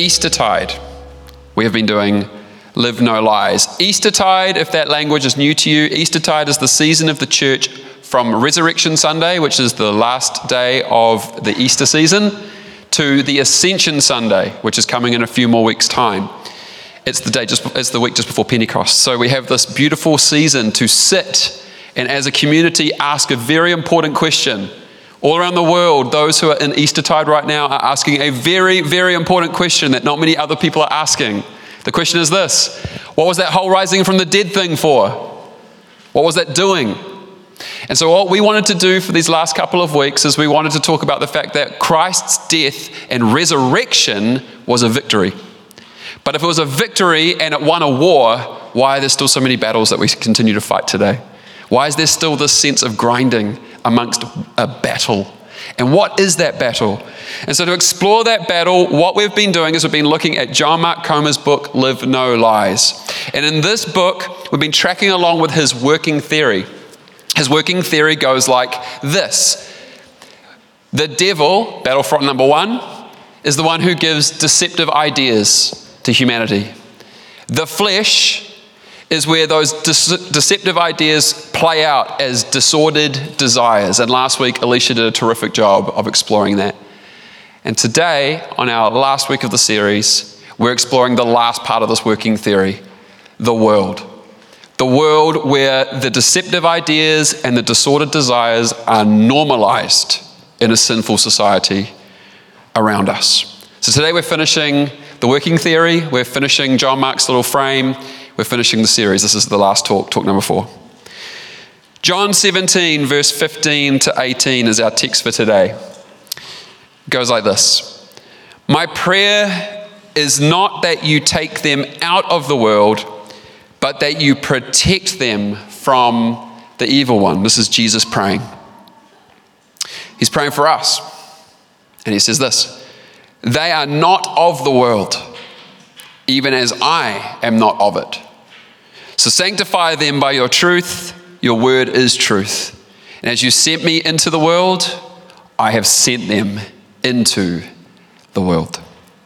Eastertide. We have been doing Live No Lies. Eastertide, if that language is new to you, Eastertide is the season of the church from Resurrection Sunday, which is the last day of the Easter season, to the Ascension Sunday, which is coming in a few more weeks' time. It's the week just before Pentecost. So we have this beautiful season to sit and as a community ask a very important question. All around the world, those who are in Eastertide right now are asking a very, very important question that not many other people are asking. The question is this: what was that whole rising from the dead thing for? What was that doing? And so what we wanted to do for these last couple of weeks is we wanted to talk about the fact that Christ's death and resurrection was a victory. But if it was a victory and it won a war, why are there still so many battles that we continue to fight today? Why is there still this sense of grinding amongst a battle? And what is that battle? And so to explore that battle, what we've been doing is we've been looking at John Mark Comer's book, Live No Lies. And in this book, we've been tracking along with his working theory. His working theory goes like this: the devil, battlefront number one, is the one who gives deceptive ideas to humanity. The flesh is where those deceptive ideas play out as disordered desires. And last week, Alicia did a terrific job of exploring that. And today, on our last week of the series, we're exploring the last part of this working theory, the world. The world where the deceptive ideas and the disordered desires are normalized in a sinful society around us. So today we're finishing the working theory, we're finishing John Mark's little frame, we're finishing the series. This is the last talk number 4. John 17, verse 15 to 18 is our text for today. It goes like this: my prayer is not that you take them out of the world, but that you protect them from the evil one. This is Jesus praying. He's praying for us. And he says this: they are not of the world, even as I am not of it. So sanctify them by your truth. Your word is truth. And as you sent me into the world, I have sent them into the world.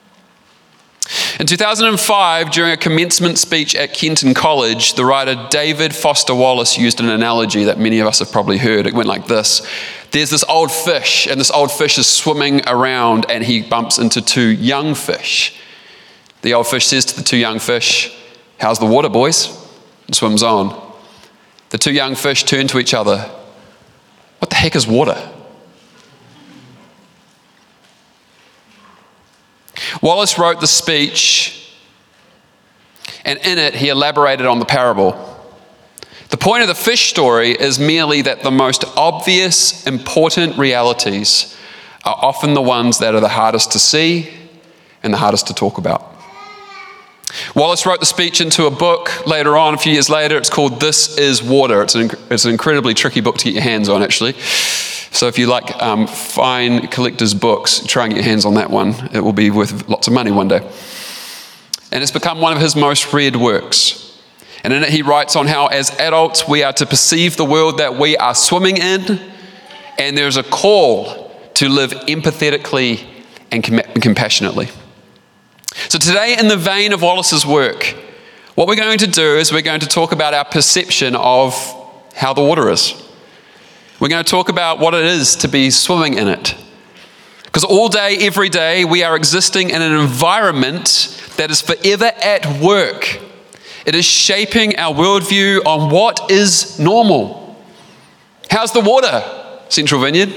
In 2005, during a commencement speech at Kenton College, the writer David Foster Wallace used an analogy that many of us have probably heard. It went like this: there's this old fish, and this old fish is swimming around, and he bumps into 2 young fish. The old fish says to the 2 young fish, "How's the water, boys?" and swims on. The 2 young fish turn to each other. What the heck is water? Wallace wrote the speech, and in it he elaborated on the parable. The point of the fish story is merely that the most obvious, important realities are often the ones that are the hardest to see and the hardest to talk about. Wallace wrote the speech into a book later on, a few years later. It's called This Is Water. It's an incredibly tricky book to get your hands on, actually. So if you like fine collector's books, try and get your hands on that one. It will be worth lots of money one day. And it's become one of his most read works. And in it he writes on how as adults we are to perceive the world that we are swimming in, and there's a call to live empathetically and compassionately. So today, in the vein of Wallace's work, what we're going to do is we're going to talk about our perception of how the water is. We're going to talk about what it is to be swimming in it. Because all day, every day, we are existing in an environment that is forever at work. It is shaping our worldview on what is normal. How's the water, Central Vineyard?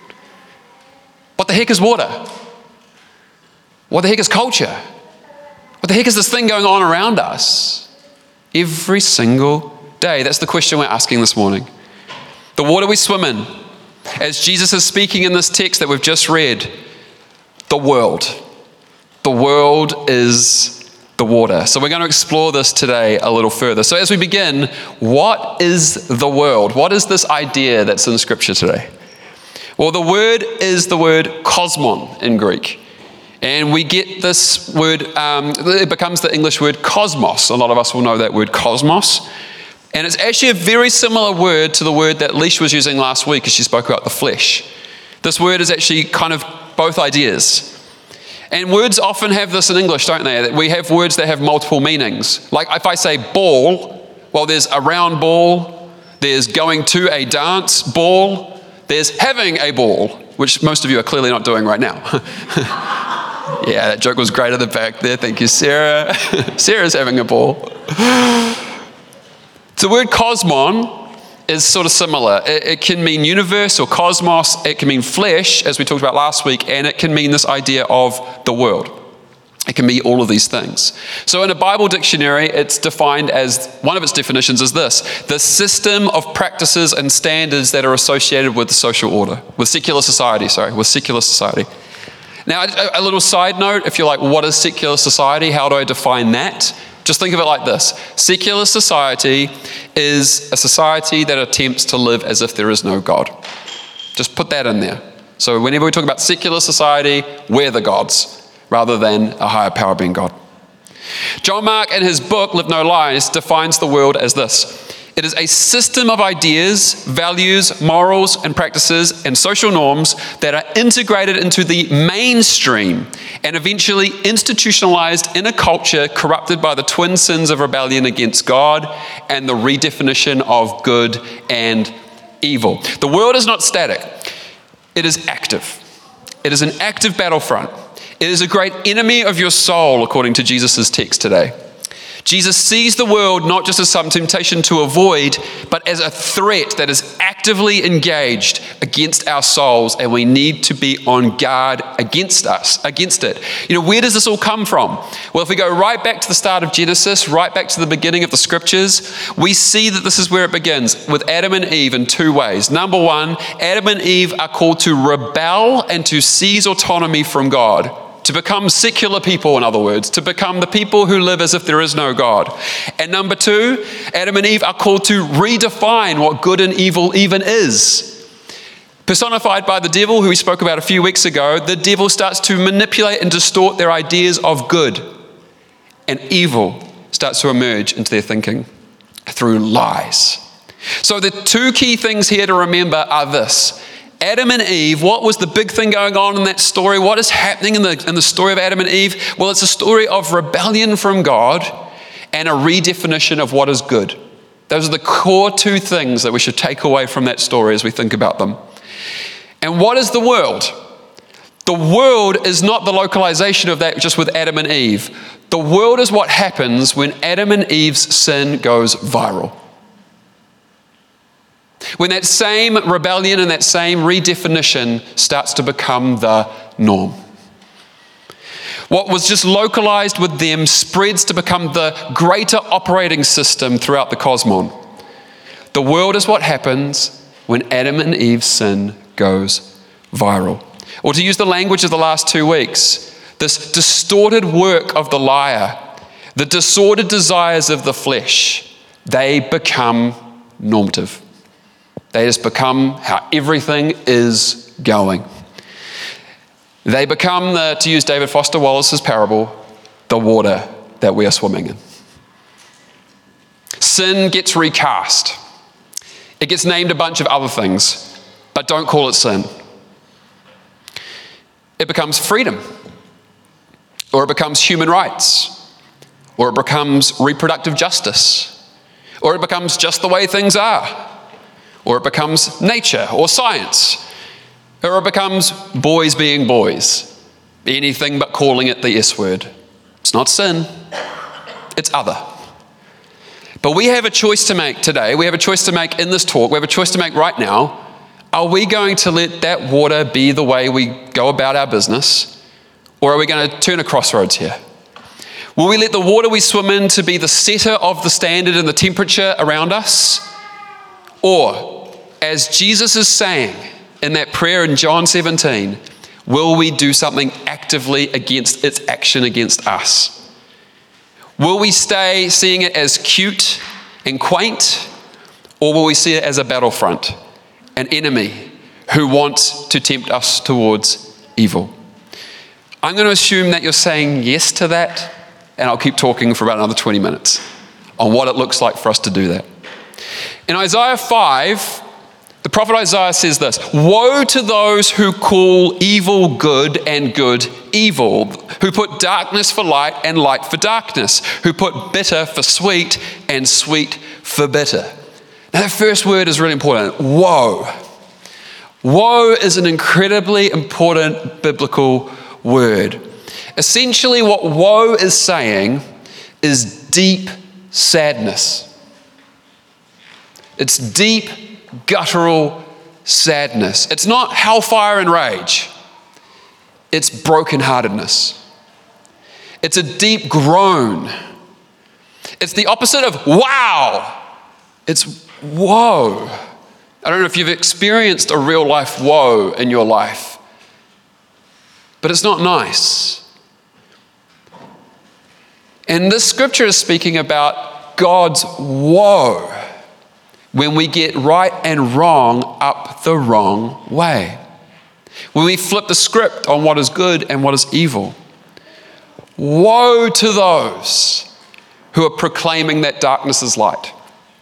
What the heck is water? What the heck is culture? What the heck is this thing going on around us? Every single day. That's the question we're asking this morning. The water we swim in, as Jesus is speaking in this text that we've just read, the world. The world is the water. So we're going to explore this today a little further. So as we begin, what is the world? What is this idea that's in Scripture today? Well, the word is the word kosmon in Greek. And we get this word, it becomes the English word cosmos. A lot of us will know that word cosmos. And it's actually a very similar word to the word that Leash was using last week as she spoke about the flesh. This word is actually kind of both ideas. And words often have this in English, don't they? That we have words that have multiple meanings. Like if I say ball, well, there's a round ball, there's going to a dance ball, there's having a ball, which most of you are clearly not doing right now. Yeah, that joke was great at the back there. Thank you, Sarah. Sarah's having a ball. The word cosmon is sort of similar. It can mean universe or cosmos. It can mean flesh, as we talked about last week, and it can mean this idea of the world. It can be all of these things. So in a Bible dictionary, it's defined as, one of its definitions is this: the system of practices and standards that are associated with the social order, with secular society. Now, a little side note, if you're like, what is secular society? How do I define that? Just think of it like this. Secular society is a society that attempts to live as if there is no God. Just put that in there. So whenever we talk about secular society, we're the gods, rather than a higher power being God. John Mark, in his book, Live No Lies, defines the world as this: it is a system of ideas, values, morals, and practices and social norms that are integrated into the mainstream and eventually institutionalized in a culture corrupted by the twin sins of rebellion against God and the redefinition of good and evil. The world is not static. It is active. It is an active battlefront. It is a great enemy of your soul, according to Jesus' text today. Jesus sees the world not just as some temptation to avoid, but as a threat that is actively engaged against our souls, and we need to be on guard against it. Where does this all come from? Well, if we go right back to the start of Genesis, right back to the beginning of the scriptures, we see that this is where it begins, with Adam and Eve in two ways. Number one, Adam and Eve are called to rebel and to seize autonomy from God. To become secular people, in other words, to become the people who live as if there is no God. And number two, Adam and Eve are called to redefine what good and evil even is. Personified by the devil, who we spoke about a few weeks ago, the devil starts to manipulate and distort their ideas of good. And evil starts to emerge into their thinking through lies. So the two key things here to remember are this: Adam and Eve, what was the big thing going on in that story? What is happening in the story of Adam and Eve? Well, it's a story of rebellion from God and a redefinition of what is good. Those are the core two things that we should take away from that story as we think about them. And what is the world? The world is not the localization of that just with Adam and Eve. The world is what happens when Adam and Eve's sin goes viral. When that same rebellion and that same redefinition starts to become the norm. What was just localized with them spreads to become the greater operating system throughout the cosmos. The world is what happens when Adam and Eve's sin goes viral. Or to use the language of the last 2 weeks, this distorted work of the liar, the disordered desires of the flesh, they become normative. They just become how everything is going. They become, to use David Foster Wallace's parable, the water that we are swimming in. Sin gets recast. It gets named a bunch of other things, but don't call it sin. It becomes freedom, or it becomes human rights, or it becomes reproductive justice, or it becomes just the way things are. Or it becomes nature or science. Or it becomes boys being boys. Anything but calling it the S word. It's not sin, it's other. But we have a choice to make today. We have a choice to make in this talk. We have a choice to make right now. Are we going to let that water be the way we go about our business? Or are we going to turn a crossroads here? Will we let the water we swim in to be the setter of the standard and the temperature around us? Or, as Jesus is saying in that prayer in John 17, will we do something actively against its action against us? Will we stay seeing it as cute and quaint, or will we see it as a battlefront, an enemy who wants to tempt us towards evil? I'm going to assume that you're saying yes to that, and I'll keep talking for about another 20 minutes on what it looks like for us to do that. In Isaiah 5, The prophet Isaiah says this: "Woe to those who call evil good and good evil, who put darkness for light and light for darkness, who put bitter for sweet and sweet for bitter." Now that first word is really important. Woe. Woe is an incredibly important biblical word. Essentially, what woe is saying is deep sadness. It's deep, guttural sadness. It's not hellfire and rage. It's brokenheartedness. It's a deep groan. It's the opposite of wow. It's woe. I don't know if you've experienced a real life woe in your life, but it's not nice. And this scripture is speaking about God's woe when we get right and wrong up the wrong way. When we flip the script on what is good and what is evil. Woe to those who are proclaiming that darkness is light.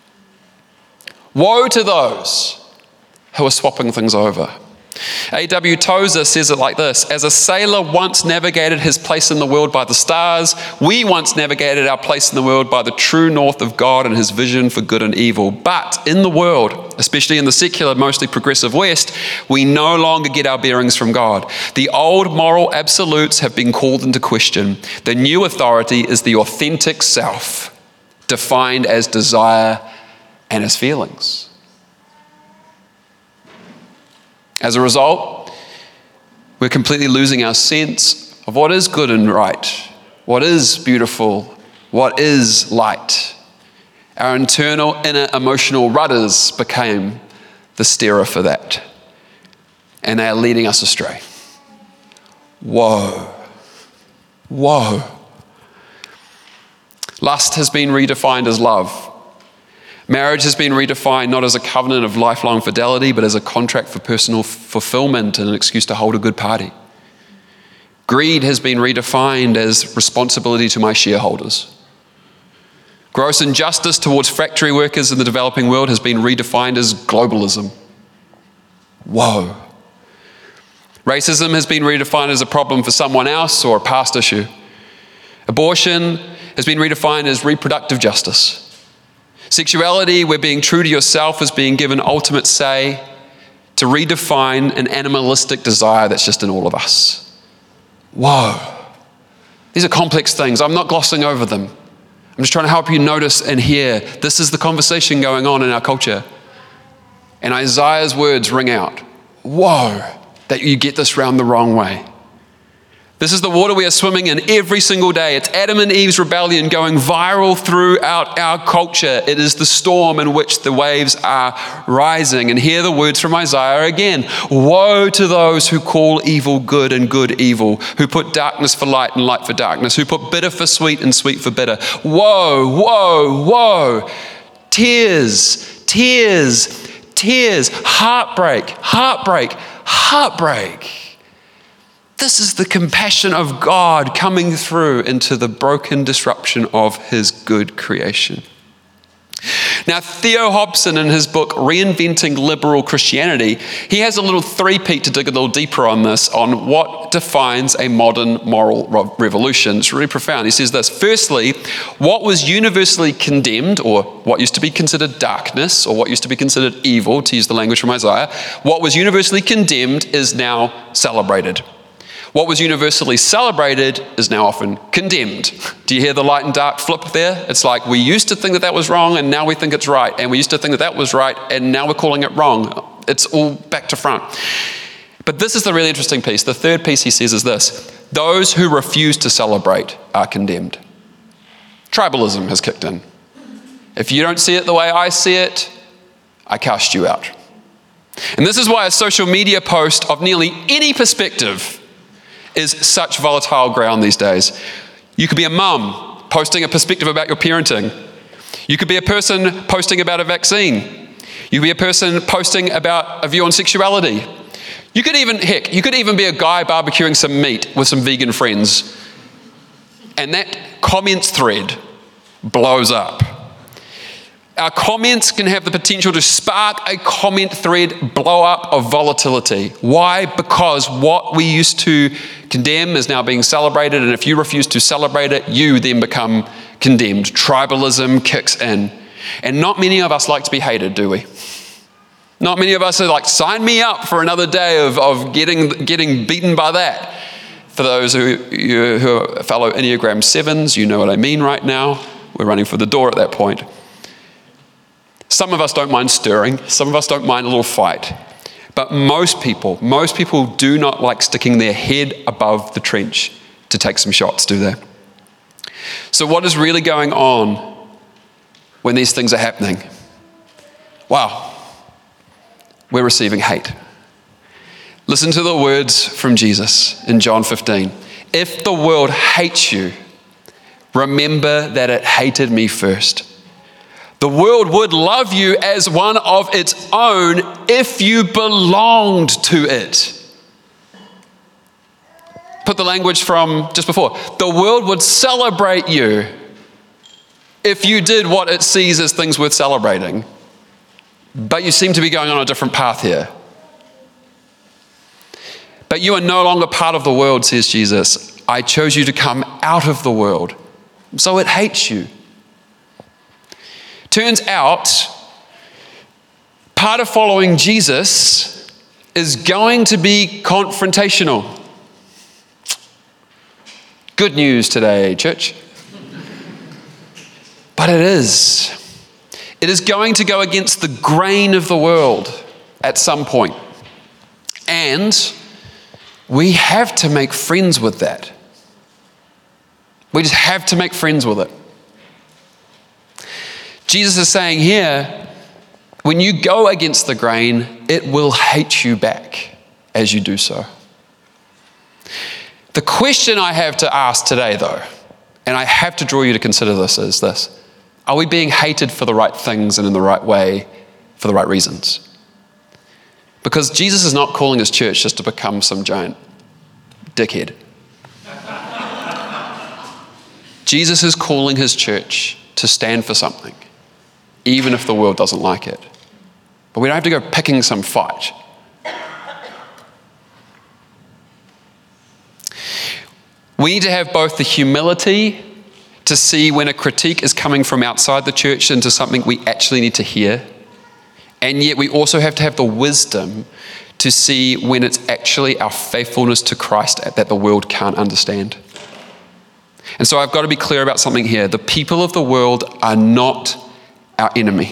Woe to those who are swapping things over. A.W. Tozer says it like this: "As a sailor once navigated his place in the world by the stars, we once navigated our place in the world by the true north of God and his vision for good and evil. But in the world, especially in the secular, mostly progressive West, we no longer get our bearings from God. The old moral absolutes have been called into question. The new authority is the authentic self, defined as desire and as feelings." As a result, we're completely losing our sense of what is good and right, what is beautiful, what is light. Our internal inner emotional rudders became the steerer for that, and they are leading us astray. Woe. Woe. Lust has been redefined as love. Marriage has been redefined not as a covenant of lifelong fidelity, but as a contract for personal fulfillment and an excuse to hold a good party. Greed has been redefined as responsibility to my shareholders. Gross injustice towards factory workers in the developing world has been redefined as globalism. Whoa. Racism has been redefined as a problem for someone else or a past issue. Abortion has been redefined as reproductive justice. Sexuality, where being true to yourself is being given ultimate say, to redefine an animalistic desire that's just in all of us. Whoa. These are complex things. I'm not glossing over them. I'm just trying to help you notice and hear. This is the conversation going on in our culture. And Isaiah's words ring out. Whoa, that you get this round the wrong way. This is the water we are swimming in every single day. It's Adam and Eve's rebellion going viral throughout our culture. It is the storm in which the waves are rising. And hear the words from Isaiah again. Woe to those who call evil good and good evil, who put darkness for light and light for darkness, who put bitter for sweet and sweet for bitter. Woe, woe, woe. Tears, tears, tears. Heartbreak, heartbreak, heartbreak. This is the compassion of God coming through into the broken disruption of his good creation. Now, Theo Hobson, in his book, Reinventing Liberal Christianity, he has a little three-peat to dig a little deeper on this, on what defines a modern moral revolution. It's really profound. He says this: firstly, what was universally condemned, or what used to be considered darkness, or what used to be considered evil, to use the language from Isaiah, what was universally condemned is now celebrated. What was universally celebrated is now often condemned. Do you hear the light and dark flip there? It's like we used to think that that was wrong and now we think it's right. And we used to think that that was right and now we're calling it wrong. It's all back to front. But this is the really interesting piece. The third piece he says is this: those who refuse to celebrate are condemned. Tribalism has kicked in. If you don't see it the way I see it, I cast you out. And this is why a social media post of nearly any perspective is such volatile ground these days. You could be a mum posting a perspective about your parenting. You could be a person posting about a vaccine. You could be a person posting about a view on sexuality. You could even be a guy barbecuing some meat with some vegan friends. And that comments thread blows up. Our comments can have the potential to spark a comment thread blow up of volatility. Why? Because what we used to condemn is now being celebrated, and if you refuse to celebrate it, you then become condemned. Tribalism kicks in. And not many of us like to be hated, do we? Not many of us are like, sign me up for another day of getting beaten by that. For those who are fellow Enneagram 7s, you know what I mean right now. We're running for the door at that point. Some of us don't mind stirring. Some of us don't mind a little fight. But most people do not like sticking their head above the trench to take some shots, do they? So what is really going on when these things are happening? Wow, we're receiving hate. Listen to the words from Jesus in John 15. If the world hates you, remember that it hated me first. The world would love you as one of its own if you belonged to it. Put the language from just before. The world would celebrate you if you did what it sees as things worth celebrating. But you seem to be going on a different path here. But you are no longer part of the world, says Jesus. I chose you to come out of the world, so it hates you. Turns out, part of following Jesus is going to be confrontational. Good news today, church. But it is. It is going to go against the grain of the world at some point. And we have to make friends with that. We just have to make friends with it. Jesus is saying here, when you go against the grain, it will hate you back as you do so. The question I have to ask today, though, and I have to draw you to consider this, is this. Are we being hated for the right things and in the right way, for the right reasons? Because Jesus is not calling his church just to become some giant dickhead. Jesus is calling his church to stand for something, even if the world doesn't like it. But we don't have to go picking some fight. We need to have both the humility to see when a critique is coming from outside the church into something we actually need to hear. And yet we also have to have the wisdom to see when it's actually our faithfulness to Christ that the world can't understand. And so I've got to be clear about something here. The people of the world are not our enemy.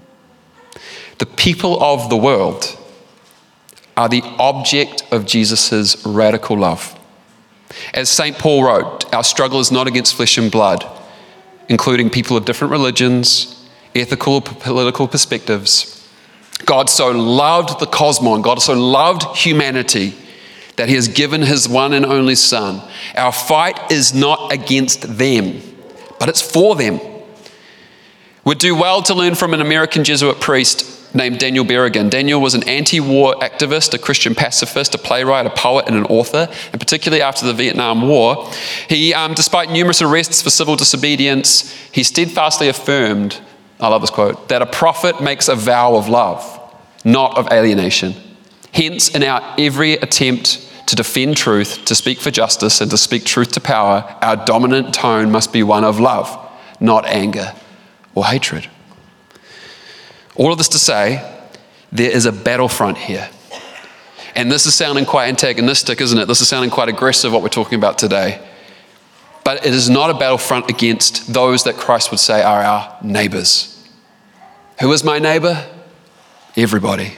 The people of the world are the object of Jesus' radical love. As St. Paul wrote, our struggle is not against flesh and blood, including people of different religions, ethical or political perspectives. God so loved the cosmos, God so loved humanity that he has given his one and only Son. Our fight is not against them, but it's for them. We'd do well to learn from an American Jesuit priest named Daniel Berrigan. Daniel was an anti-war activist, a Christian pacifist, a playwright, a poet, and an author, and particularly after the Vietnam War. He, despite numerous arrests for civil disobedience, he steadfastly affirmed, I love this quote, that a prophet makes a vow of love, not of alienation. Hence, in our every attempt to defend truth, to speak for justice, and to speak truth to power, our dominant tone must be one of love, not anger or hatred. All of this to say, there is a battlefront here. And this is sounding quite antagonistic, isn't it? This is sounding quite aggressive, what we're talking about today. But it is not a battlefront against those that Christ would say are our neighbors. Who is my neighbor? Everybody.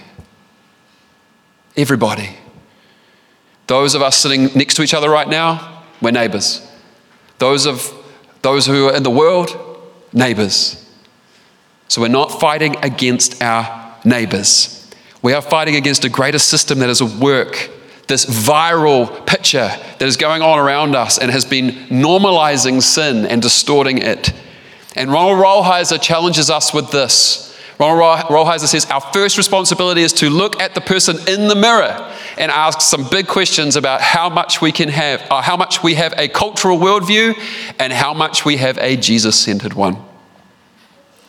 Everybody. Those of us sitting next to each other right now, we're neighbors. Those who are in the world, neighbors. So we're not fighting against our neighbors. We are fighting against a greater system that is at work, this viral picture that is going on around us and has been normalizing sin and distorting it. And Ronald Rolheiser challenges us with this. Ronald Rolheiser says, our first responsibility is to look at the person in the mirror and ask some big questions about how much we have a cultural worldview and how much we have a Jesus-centered one.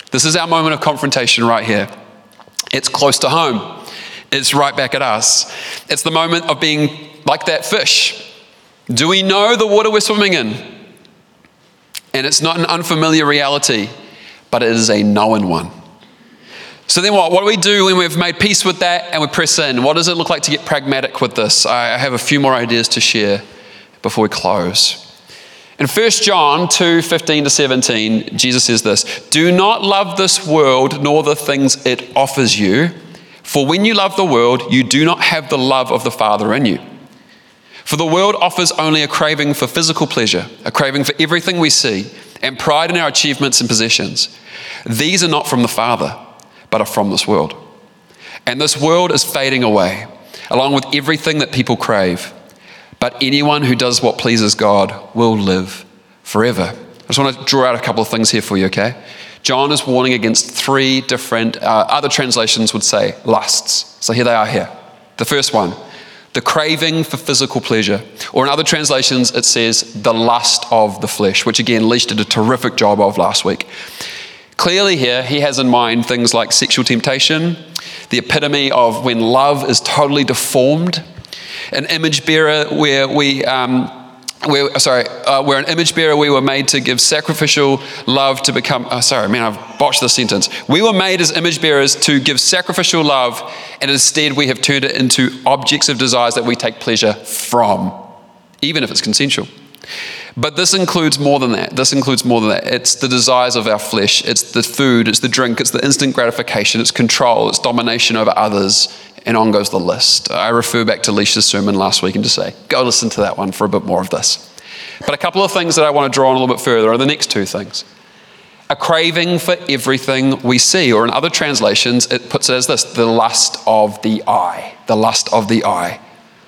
This is our moment of confrontation right here. It's close to home. It's right back at us. It's the moment of being like that fish. Do we know the water we're swimming in? And it's not an unfamiliar reality, but it is a known one. So then what? What do we do when we've made peace with that and we press in? What does it look like to get pragmatic with this? I have a few more ideas to share before we close. In 1 John 2:15-17, Jesus says this, "Do not love this world nor the things it offers you, for when you love the world, you do not have the love of the Father in you. For the world offers only a craving for physical pleasure, a craving for everything we see, and pride in our achievements and possessions. These are not from the Father, but are from this world. And this world is fading away, along with everything that people crave. But anyone who does what pleases God will live forever." I just want to draw out a couple of things here for you, okay? John is warning against three different, other translations would say lusts. So here they are here. The first one, the craving for physical pleasure. Or in other translations, it says the lust of the flesh, which again, Leash did a terrific job of last week. Clearly here, he has in mind things like sexual temptation, the epitome of when love is totally deformed, an image bearer where we're an image bearer, we were made to give sacrificial love to become, I've botched this sentence. We were made as image bearers to give sacrificial love, and instead we have turned it into objects of desires that we take pleasure from, even if it's consensual. But this includes more than that. It's the desires of our flesh. It's the food, it's the drink, it's the instant gratification, it's control, it's domination over others, and on goes the list. I refer back to Leish's sermon last week and just say, go listen to that one for a bit more of this. But a couple of things that I want to draw on a little bit further are the next two things. A craving for everything we see, or in other translations, it puts it as this, the lust of the eye. The lust of the eye.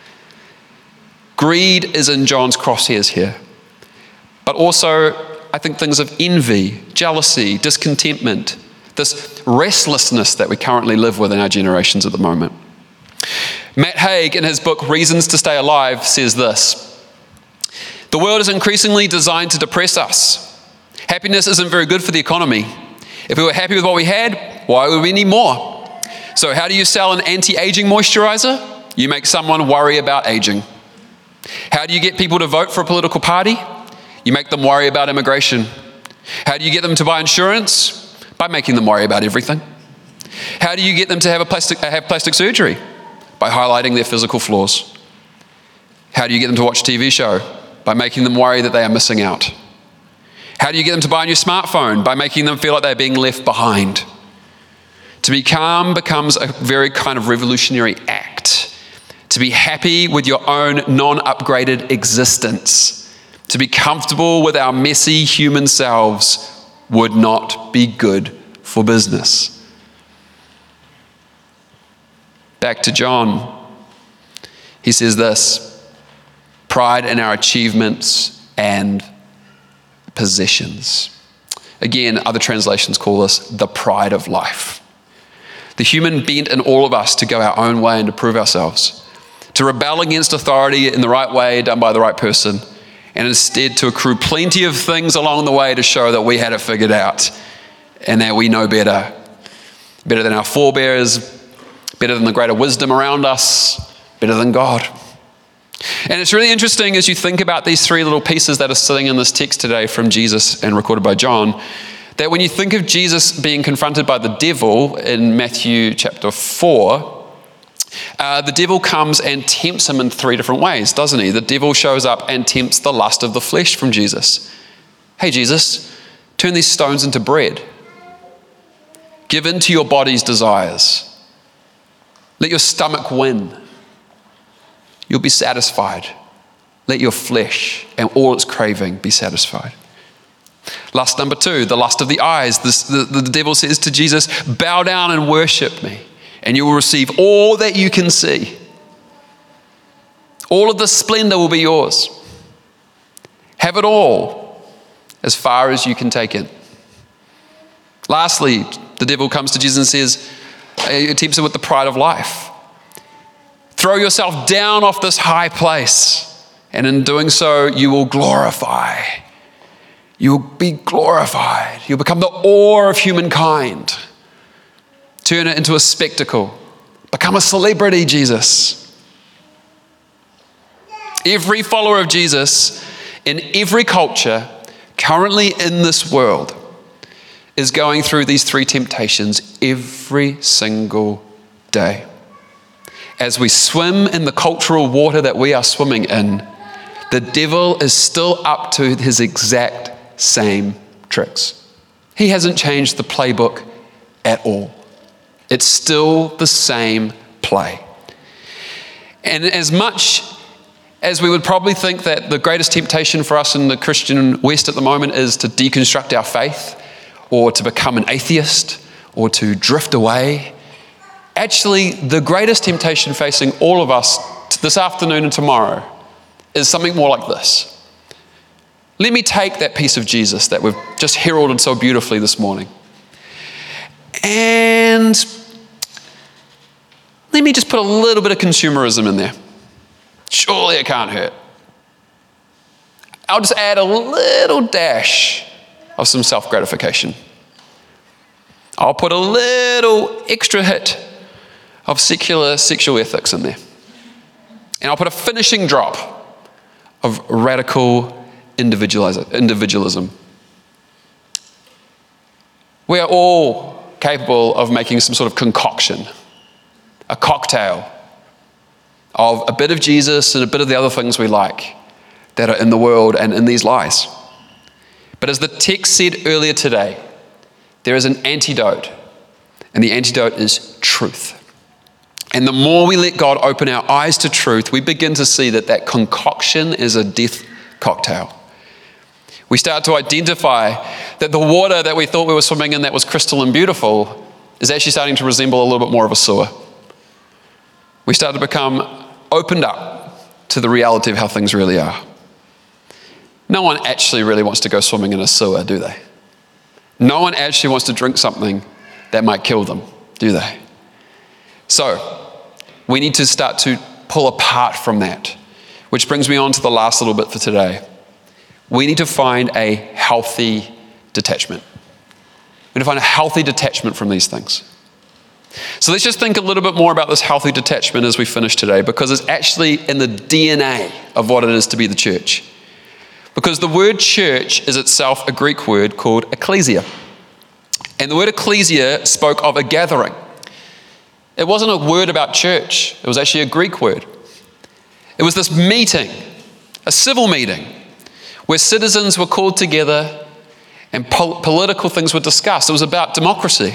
Greed is in John's crosshairs here. But also, I think things of envy, jealousy, discontentment, this restlessness that we currently live with in our generations at the moment. Matt Haig, in his book, Reasons to Stay Alive, says this: "The world is increasingly designed to depress us. Happiness isn't very good for the economy. If we were happy with what we had, why would we need more? So how do you sell an anti-aging moisturizer? You make someone worry about aging. How do you get people to vote for a political party? You make them worry about immigration. How do you get them to buy insurance? By making them worry about everything. How do you get them to have plastic surgery? By highlighting their physical flaws. How do you get them to watch a TV show? By making them worry that they are missing out. How do you get them to buy a new smartphone? By making them feel like they're being left behind. To be calm becomes a very kind of revolutionary act. To be happy with your own non-upgraded existence. To be comfortable with our messy human selves would not be good for business." Back to John. He says this: pride in our achievements and possessions. Again, other translations call this the pride of life. The human bent in all of us to go our own way and to prove ourselves, to rebel against authority in the right way done by the right person, and instead to accrue plenty of things along the way to show that we had it figured out and that we know better than our forebears, better than the greater wisdom around us, better than God. And it's really interesting as you think about these three little pieces that are sitting in this text today from Jesus and recorded by John, that when you think of Jesus being confronted by the devil in Matthew chapter 4, the devil comes and tempts him in three different ways, doesn't he? The devil shows up and tempts the lust of the flesh from Jesus. Hey, Jesus, turn these stones into bread. Give in to your body's desires. Let your stomach win. You'll be satisfied. Let your flesh and all its craving be satisfied. Lust number two, the lust of the eyes. The devil says to Jesus, bow down and worship me, and you will receive all that you can see. All of the splendor will be yours. Have it all as far as you can take it. Lastly, the devil comes to Jesus and says, he tempts him with the pride of life. Throw yourself down off this high place, and in doing so, you will glorify. You'll be glorified. You'll become the awe of humankind. Turn it into a spectacle. Become a celebrity, Jesus. Every follower of Jesus in every culture currently in this world is going through these three temptations every single day. As we swim in the cultural water that we are swimming in, the devil is still up to his exact same tricks. He hasn't changed the playbook at all. It's still the same play. And as much as we would probably think that the greatest temptation for us in the Christian West at the moment is to deconstruct our faith, or to become an atheist, or to drift away, actually the greatest temptation facing all of us this afternoon and tomorrow is something more like this. Let me take that piece of Jesus that we've just heralded so beautifully this morning, and let me just put a little bit of consumerism in there. Surely it can't hurt. I'll just add a little dash of some self-gratification. I'll put a little extra hit of secular sexual ethics in there. And I'll put a finishing drop of radical individualism. We are all capable of making some sort of concoction, a cocktail of a bit of Jesus and a bit of the other things we like that are in the world and in these lies. But as the text said earlier today, there is an antidote, and the antidote is truth. And the more we let God open our eyes to truth, we begin to see that that concoction is a death cocktail. We start to identify that the water that we thought we were swimming in that was crystal and beautiful is actually starting to resemble a little bit more of a sewer. We start to become opened up to the reality of how things really are. No one actually really wants to go swimming in a sewer, do they? No one actually wants to drink something that might kill them, do they? So, we need to start to pull apart from that, which brings me on to the last little bit for today. We need to find a healthy detachment. We need to find a healthy detachment from these things. So let's just think a little bit more about this healthy detachment as we finish today, because it's actually in the DNA of what it is to be the church. Because the word church is itself a Greek word called ecclesia. And the word ecclesia spoke of a gathering. It wasn't a word about church. It was actually a Greek word. It was this meeting, a civil meeting, where citizens were called together and political things were discussed. It was about democracy.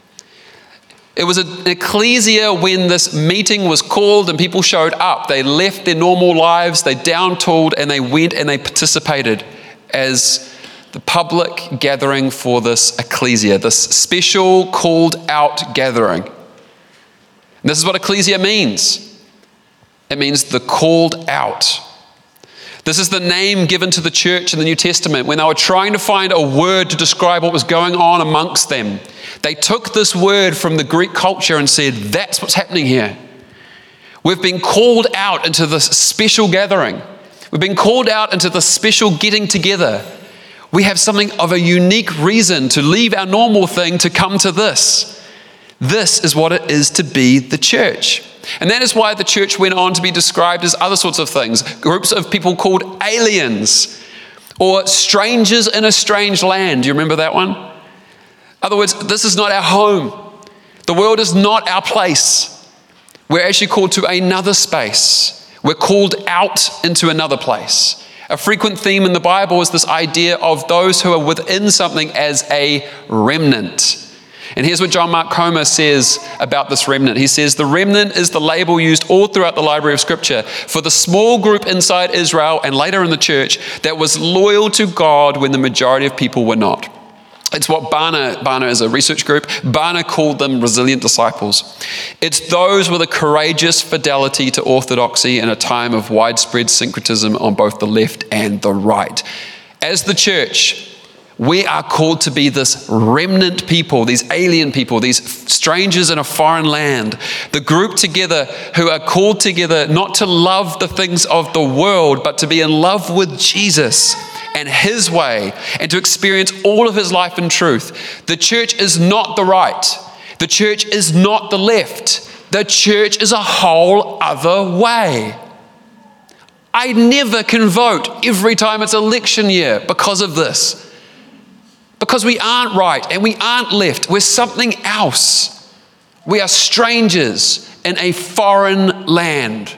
It was an ecclesia when this meeting was called and people showed up. They left their normal lives, they down-tooled, and they went and they participated as the public gathering for this ecclesia, this special called out gathering. And this is what ecclesia means. It means the called out. This is the name given to the church in the New Testament when they were trying to find a word to describe what was going on amongst them. They took this word from the Greek culture and said, that's what's happening here. We've been called out into this special gathering. We've been called out into this special getting together. We have something of a unique reason to leave our normal thing to come to this. This is what it is to be the church. And that is why the church went on to be described as other sorts of things. Groups of people called aliens or strangers in a strange land. Do you remember that one? In other words, this is not our home. The world is not our place. We're actually called to another space. We're called out into another place. A frequent theme in the Bible is this idea of those who are within something as a remnant. And here's what John Mark Comer says about this remnant. He says, the remnant is the label used all throughout the library of Scripture for the small group inside Israel and later in the church that was loyal to God when the majority of people were not. It's what Barna is a research group, Barna called them resilient disciples. It's those with a courageous fidelity to orthodoxy in a time of widespread syncretism on both the left and the right. As the church, we are called to be this remnant people, these alien people, these strangers in a foreign land, the group together who are called together not to love the things of the world, but to be in love with Jesus and his way and to experience all of his life in truth. The church is not the right. The church is not the left. The church is a whole other way. I never can vote every time it's election year because of this. Because we aren't right and we aren't left. We're something else. We are strangers in a foreign land.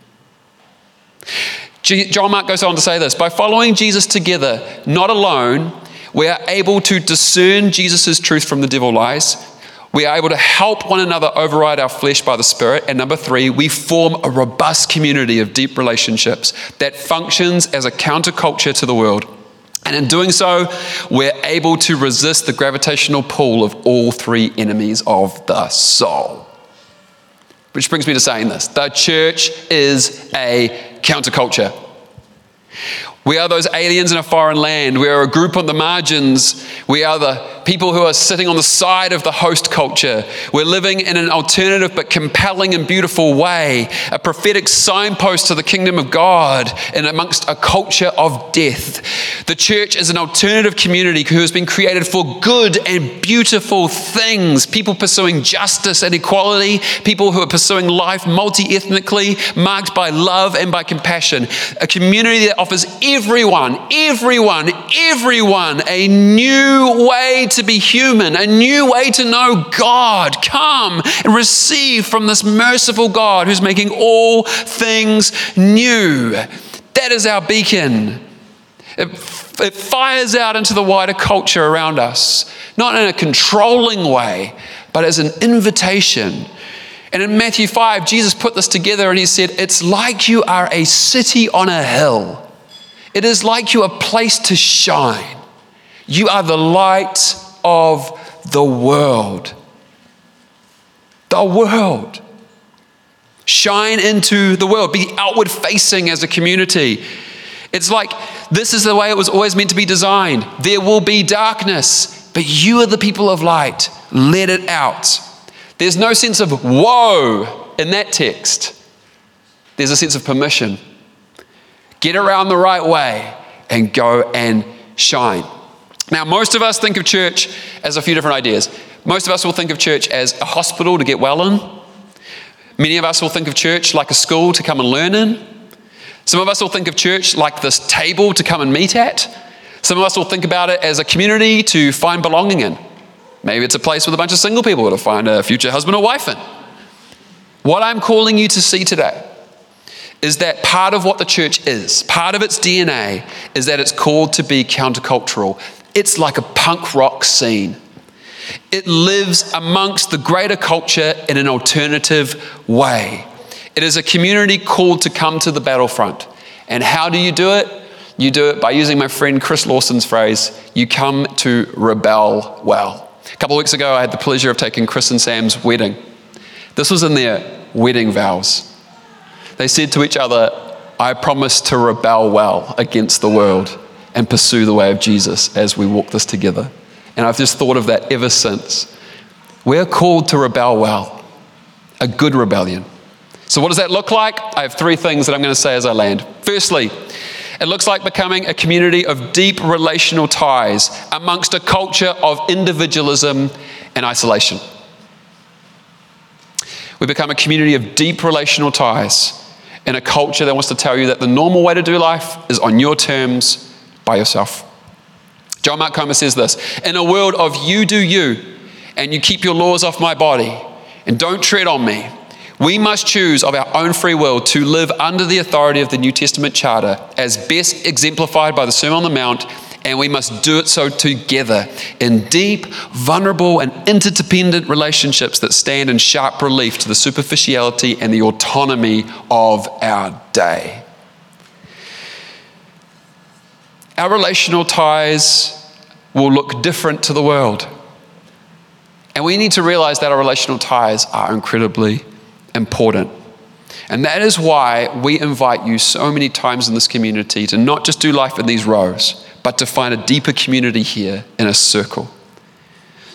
John Mark goes on to say this: by following Jesus together, not alone, we are able to discern Jesus' truth from the devil lies. We are able to help one another override our flesh by the Spirit. And number 3, we form a robust community of deep relationships that functions as a counterculture to the world. And in doing so, we're able to resist the gravitational pull of all 3 enemies of the soul. Which brings me to saying this: the church is a counterculture. We are those aliens in a foreign land. We are a group on the margins. We are the people who are sitting on the side of the host culture. We're living in an alternative but compelling and beautiful way, a prophetic signpost to the kingdom of God and amongst a culture of death. The church is an alternative community who has been created for good and beautiful things. People pursuing justice and equality, people who are pursuing life multi-ethnically, marked by love and by compassion. A community that offers everyone a new way to be human, a new way to know God. Come and receive from this merciful God who's making all things new. That is our beacon. It fires out into the wider culture around us, not in a controlling way, but as an invitation. And in Matthew 5, Jesus put this together and he said, it's like you are a city on a hill. It is like you are placed to shine. You are the light of the world. The world. Shine into the world. Be outward facing as a community. It's like this is the way it was always meant to be designed. There will be darkness, but you are the people of light. Let it out. There's no sense of woe in that text. There's a sense of permission. Get around the right way and go and shine. Now, most of us think of church as a few different ideas. Most of us will think of church as a hospital to get well in. Many of us will think of church like a school to come and learn in. Some of us will think of church like this table to come and meet at. Some of us will think about it as a community to find belonging in. Maybe it's a place with a bunch of single people to find a future husband or wife in. What I'm calling you to see today is that part of what the church is, part of its DNA, is that it's called to be countercultural. It's like a punk rock scene. It lives amongst the greater culture in an alternative way. It is a community called to come to the battlefront. And how do you do it? You do it by using my friend Chris Lawson's phrase, you come to rebel well. A couple of weeks ago, I had the pleasure of taking Chris and Sam's wedding. This was in their wedding vows. They said to each other, I promise to rebel well against the world and pursue the way of Jesus as we walk this together. And I've just thought of that ever since. We're called to rebel well, a good rebellion. So what does that look like? I have 3 things that I'm going to say as I land. Firstly, it looks like becoming a community of deep relational ties amongst a culture of individualism and isolation. We become a community of deep relational ties in a culture that wants to tell you that the normal way to do life is on your terms, by yourself. John Mark Comer says this: in a world of you do you, and you keep your laws off my body, and don't tread on me, we must choose of our own free will to live under the authority of the New Testament charter as best exemplified by the Sermon on the Mount, and we must do it so together in deep, vulnerable, and interdependent relationships that stand in sharp relief to the superficiality and the autonomy of our day. Our relational ties will look different to the world. And we need to realize that our relational ties are incredibly important. And that is why we invite you so many times in this community to not just do life in these rows, but to find a deeper community here in a circle.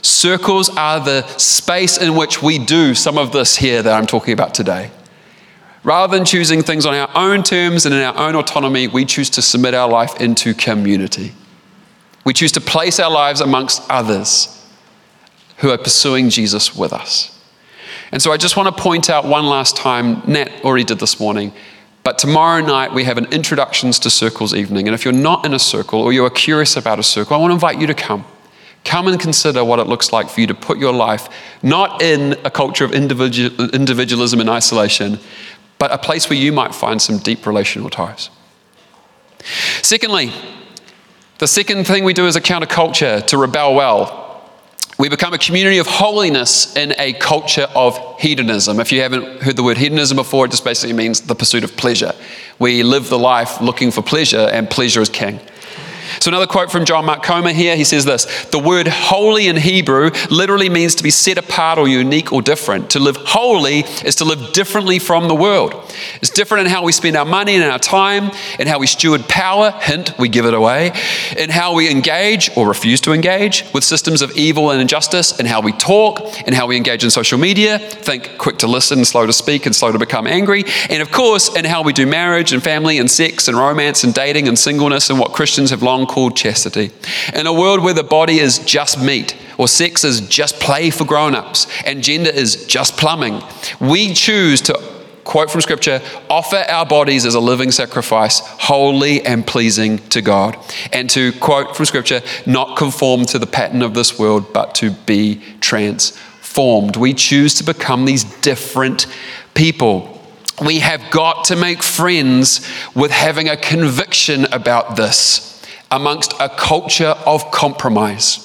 Circles are the space in which we do some of this here that I'm talking about today. Rather than choosing things on our own terms and in our own autonomy, we choose to submit our life into community. We choose to place our lives amongst others who are pursuing Jesus with us. And so I just want to point out one last time, Nat already did this morning, but tomorrow night we have an Introductions to Circles evening. And if you're not in a circle or you are curious about a circle, I want to invite you to come. Come and consider what it looks like for you to put your life not in a culture of individualism and isolation, but a place where you might find some deep relational ties. Secondly, the second thing we do as a counterculture to rebel well, we become a community of holiness in a culture of hedonism. If you haven't heard the word hedonism before, it just basically means the pursuit of pleasure. We live the life looking for pleasure, and pleasure is king. So another quote from John Mark Comer here, he says this: the word holy in Hebrew literally means to be set apart or unique or different. To live holy is to live differently from the world. It's different in how we spend our money and our time, in how we steward power, hint, we give it away, in how we engage or refuse to engage with systems of evil and injustice, in how we talk, in how we engage in social media, think quick to listen, slow to speak, and slow to become angry, and of course, in how we do marriage and family and sex and romance and dating and singleness and what Christians have long called chastity. In a world where the body is just meat, or sex is just play for grown-ups, and gender is just plumbing, we choose to, quote from Scripture, offer our bodies as a living sacrifice, holy and pleasing to God. And to, quote from Scripture, not conform to the pattern of this world, but to be transformed. We choose to become these different people. We have got to make friends with having a conviction about this amongst a culture of compromise.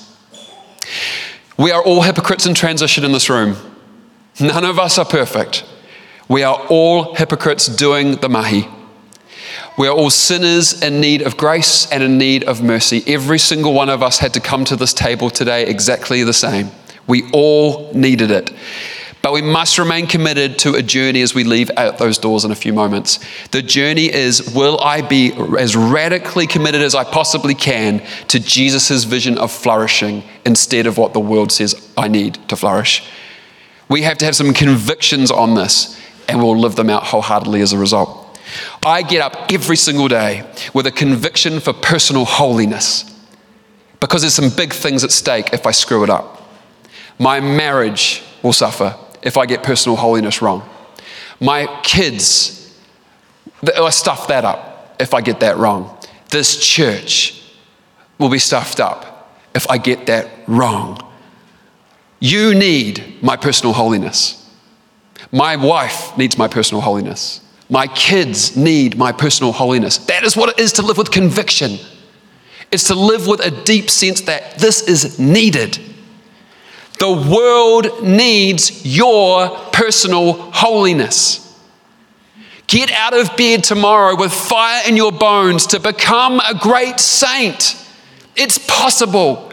We are all hypocrites in transition in this room. None of us are perfect. We are all hypocrites doing the mahi. We are all sinners in need of grace and in need of mercy. Every single one of us had to come to this table today exactly the same. We all needed it. But we must remain committed to a journey as we leave out those doors in a few moments. The journey is, will I be as radically committed as I possibly can to Jesus' vision of flourishing instead of what the world says I need to flourish? We have to have some convictions on this, and we'll live them out wholeheartedly as a result. I get up every single day with a conviction for personal holiness because there's some big things at stake if I screw it up. My marriage will suffer if I get personal holiness wrong. My kids, I stuff that up if I get that wrong. This church will be stuffed up if I get that wrong. You need my personal holiness. My wife needs my personal holiness. My kids need my personal holiness. That is what it is to live with conviction. It's to live with a deep sense that this is needed. The world needs your personal holiness. Get out of bed tomorrow with fire in your bones to become a great saint. It's possible.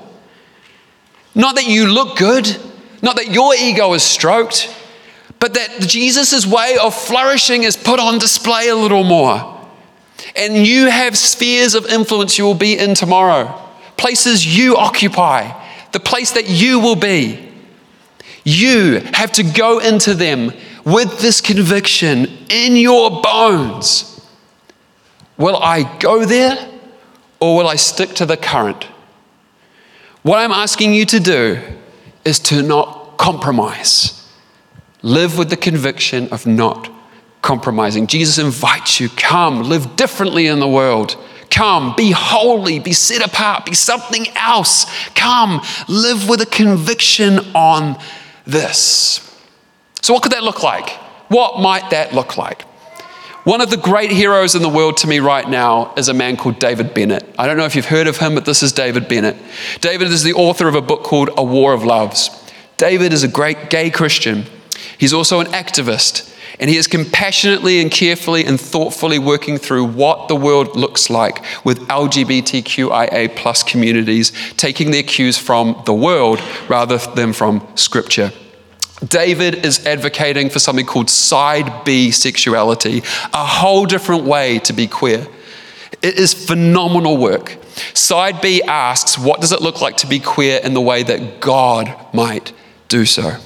Not that you look good, not that your ego is stroked, but that Jesus' way of flourishing is put on display a little more. And you have spheres of influence you will be in tomorrow, places you occupy, the place that you will be. You have to go into them with this conviction in your bones. Will I go there or will I stick to the current? What I'm asking you to do is to not compromise. Live with the conviction of not compromising. Jesus invites you, come, live differently in the world. Come, be holy, be set apart, be something else. Come, live with a conviction on this. So what could that look like? What might that look like? One of the great heroes in the world to me right now is a man called David Bennett. I don't know if you've heard of him, but this is David Bennett. David is the author of a book called A War of Loves. David is a great gay Christian. He's also an activist. And he is compassionately and carefully and thoughtfully working through what the world looks like with LGBTQIA plus communities, taking their cues from the world rather than from Scripture. David is advocating for something called side B sexuality, a whole different way to be queer. It is phenomenal work. Side B asks, what does it look like to be queer in the way that God might do so?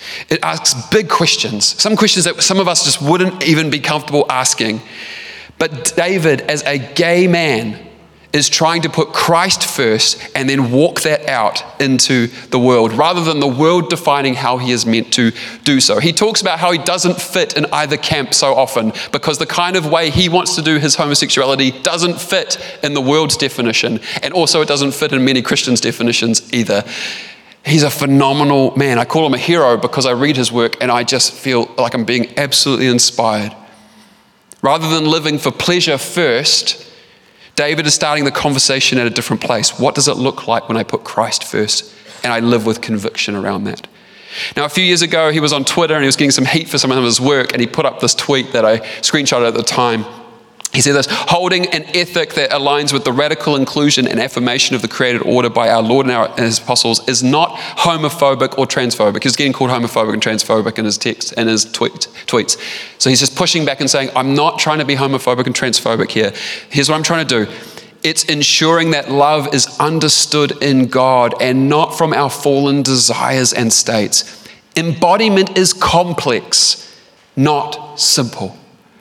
It asks big questions, some questions that some of us just wouldn't even be comfortable asking. But David, as a gay man, is trying to put Christ first and then walk that out into the world, rather than the world defining how he is meant to do so. He talks about how he doesn't fit in either camp so often because the kind of way he wants to do his homosexuality doesn't fit in the world's definition, and also it doesn't fit in many Christians' definitions either. He's a phenomenal man. I call him a hero because I read his work and I just feel like I'm being absolutely inspired. Rather than living for pleasure first, David is starting the conversation at a different place. What does it look like when I put Christ first and I live with conviction around that? Now, a few years ago, he was on Twitter and he was getting some heat for some of his work, and he put up this tweet that I screenshotted at the time. He said this: holding an ethic that aligns with the radical inclusion and affirmation of the created order by our Lord and his apostles is not homophobic or transphobic. He's getting called homophobic and transphobic in his text and his tweets. So he's just pushing back and saying, I'm not trying to be homophobic and transphobic here. Here's what I'm trying to do. It's ensuring that love is understood in God and not from our fallen desires and states. Embodiment is complex, not simple.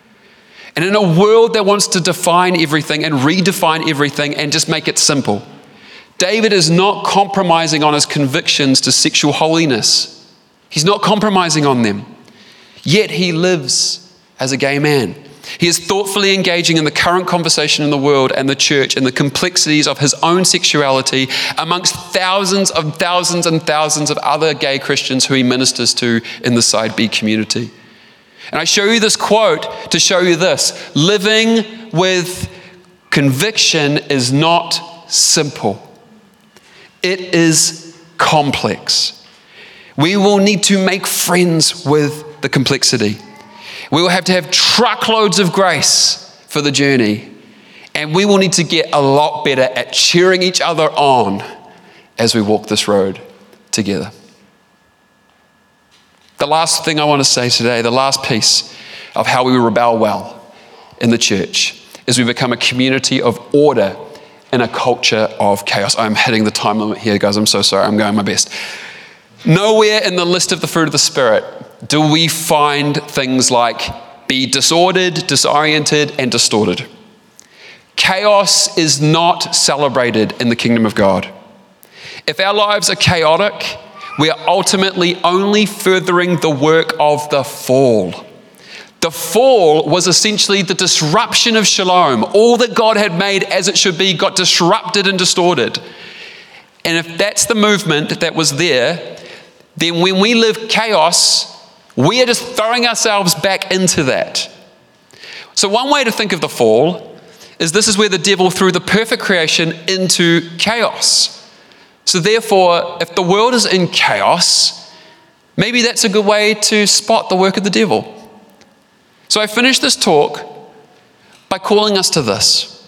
And in a world that wants to define everything and redefine everything and just make it simple, David is not compromising on his convictions to sexual holiness. He's not compromising on them. Yet he lives as a gay man. He is thoughtfully engaging in the current conversation in the world and the church and the complexities of his own sexuality amongst thousands and thousands of other gay Christians who he ministers to in the Side B community. And I show you this quote to show you this: living with conviction is not simple. It is complex. We will need to make friends with the complexity. We will have to have truckloads of grace for the journey. And we will need to get a lot better at cheering each other on as we walk this road together. The last thing I want to say today, the last piece of how we rebel well in the church, is we become a community of order in a culture of chaos. I'm hitting the time limit here, guys. I'm so sorry. I'm going my best. Nowhere in the list of the fruit of the Spirit do we find things like be disordered, disoriented, and distorted. Chaos is not celebrated in the kingdom of God. If our lives are chaotic, we are ultimately only furthering the work of the fall. The fall was essentially the disruption of shalom. All that God had made as it should be got disrupted and distorted. And if that's the movement that was there, then when we live chaos, we are just throwing ourselves back into that. So one way to think of the fall is this is where the devil threw the perfect creation into chaos. So therefore, if the world is in chaos, maybe that's a good way to spot the work of the devil. So I finish this talk by calling us to this.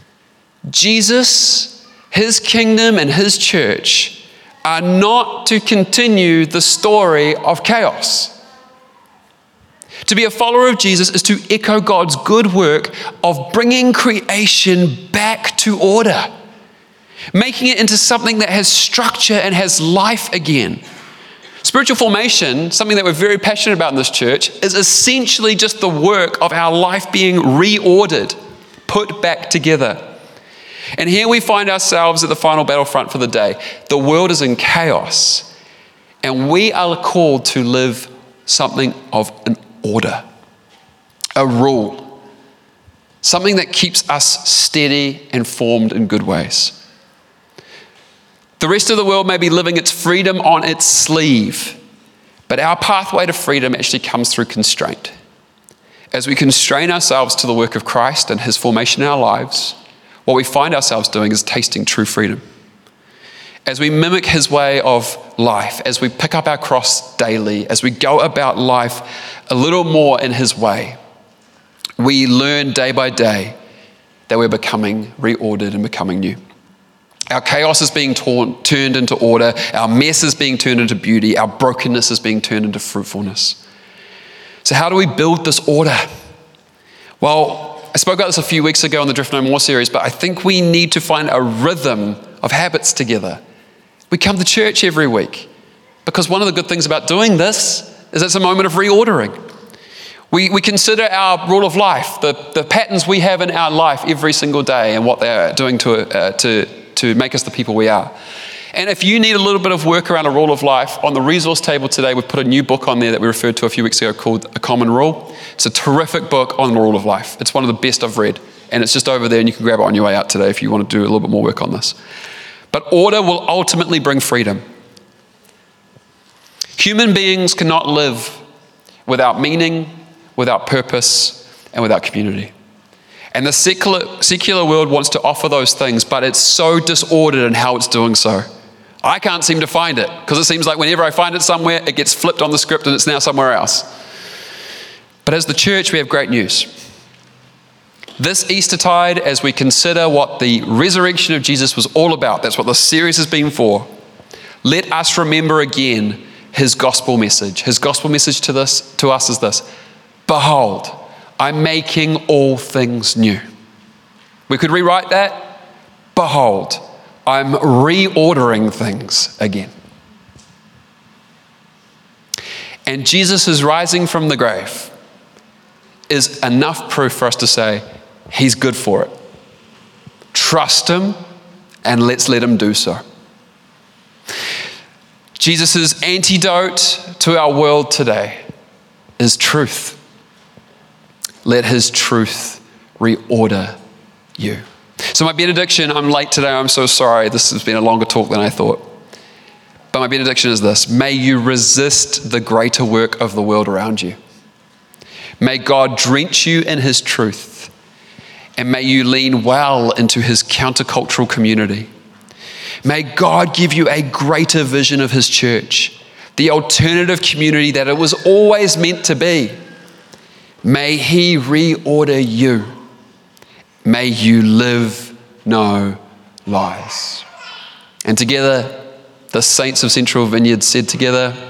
Jesus, his kingdom, and his church are not to continue the story of chaos. To be a follower of Jesus is to echo God's good work of bringing creation back to order, making it into something that has structure and has life again. Spiritual formation, something that we're very passionate about in this church, is essentially just the work of our life being reordered, put back together. And here we find ourselves at the final battlefront for the day. The world is in chaos, and we are called to live something of an order, a rule, something that keeps us steady and formed in good ways. The rest of the world may be living its freedom on its sleeve, but our pathway to freedom actually comes through constraint. As we constrain ourselves to the work of Christ and his formation in our lives, what we find ourselves doing is tasting true freedom. As we mimic his way of life, as we pick up our cross daily, as we go about life a little more in his way, we learn day by day that we're becoming reordered and becoming new. Our chaos is being turned into order. Our mess is being turned into beauty. Our brokenness is being turned into fruitfulness. So how do we build this order? Well, I spoke about this a few weeks ago in the Drift No More series, but I think we need to find a rhythm of habits together. We come to church every week. Because one of the good things about doing this is it's a moment of reordering. We consider our rule of life, the patterns we have in our life every single day and what they're doing to make us the people we are. And if you need a little bit of work around a rule of life, on the resource table today, we've put a new book on there that we referred to a few weeks ago called A Common Rule. It's a terrific book on the rule of life. It's one of the best I've read. And it's just over there, and you can grab it on your way out today if you want to do a little bit more work on this. But order will ultimately bring freedom. Human beings cannot live without meaning, without purpose, and without community. And the secular world wants to offer those things, but it's so disordered in how it's doing so. I can't seem to find it, because it seems like whenever I find it somewhere, it gets flipped on the script and it's now somewhere else. But as the church, we have great news. This Eastertide, as we consider what the resurrection of Jesus was all about, that's what the series has been for, let us remember again his gospel message. His gospel message to us is this: behold, I'm making all things new. We could rewrite that: behold, I'm reordering things again. And Jesus' rising from the grave is enough proof for us to say, he's good for it. Trust him, and let's let him do so. Jesus' antidote to our world today is truth. Let his truth reorder you. So my benediction, I'm late today, I'm so sorry. This has been a longer talk than I thought. But my benediction is this: may you resist the greater work of the world around you. May God drench you in his truth, and may you lean well into his countercultural community. May God give you a greater vision of his church, the alternative community that it was always meant to be. May he reorder you. May you live no lies. And together, the saints of Central Vineyard said together,